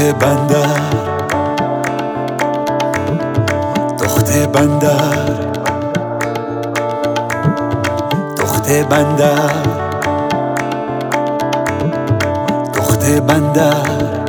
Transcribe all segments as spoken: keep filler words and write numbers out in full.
بندر دخت بندر دخت بندر دخت بندر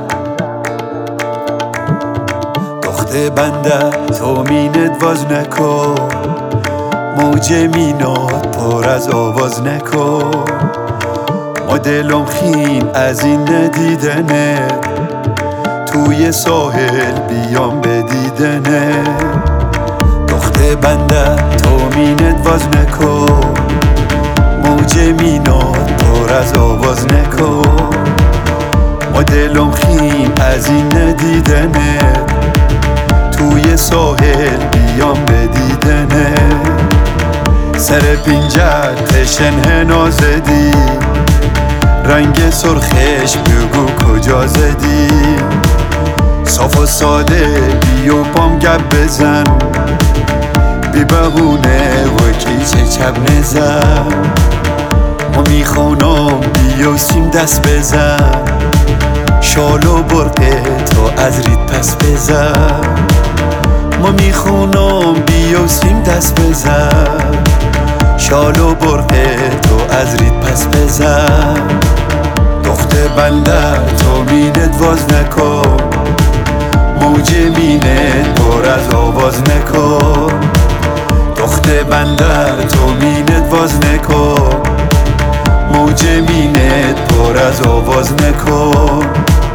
دخت بندر تو مینت واز نکن موج مینات پر از آواز نکن ما دلم خیم از این ندیدنه توی ساحل بیام به دیدنه دخت بندر تو مینت واز نکن موج مینات پر از آواز نکن ما دلم خیم از این ندیدنه توی ساحل بیام به دیدنه سر پینجر تشنه نازدی رنگ سرخش بگو کجا زدی صاف و ساده بی و پام گپ بزن بی بهونه و کیچه چپ نزن ما میخوانم بی و سیم دست بزن شال و برقه تو از رید پس بزن ما میخونم بی و سیم دست بزن شال و برقه تو از رید پس بزن دخت بندر تو مینت واز نکن موج مینت پر از آواز نکن دخت بندر تو مینت واز نکن موج مینت پر از آواز نکن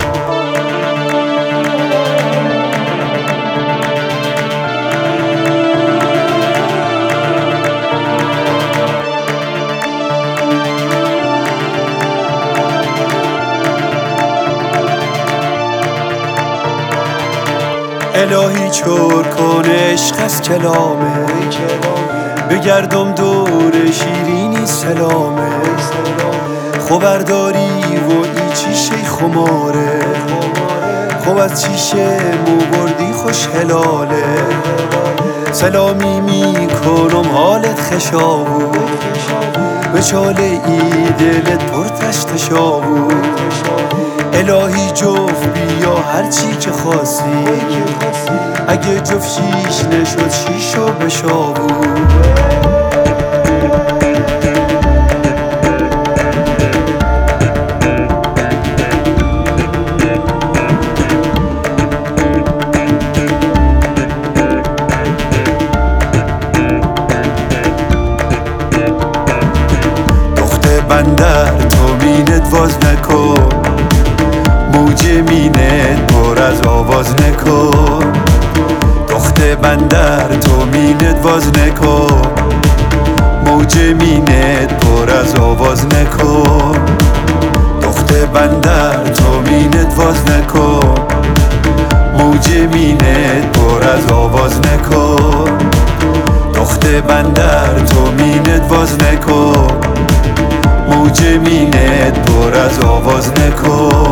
الهی چور کن عشق از کلامه بگردم دور شیرینی سلامه خبرداری و ای چیشه خماره خب از چیشه مو بردی خوش هلاله سلامی میکنم حالت خشابو به چاله ای دلت پر تشتشابو الهی جفت بیا هرچی که خواستی اگه جفت شیش نشد شیشو بشابو دخت بندر تو مینت واز نکن موج مینت پر از آواز نکن دخت بندر تو مینت واز نکن موج مینت پر از آواز نکن دخت بندر تو مینت واز نکن موج مینت پر از آواز نکن دخت بندر تو مینت واز نکن موج مینت پر از آواز نکن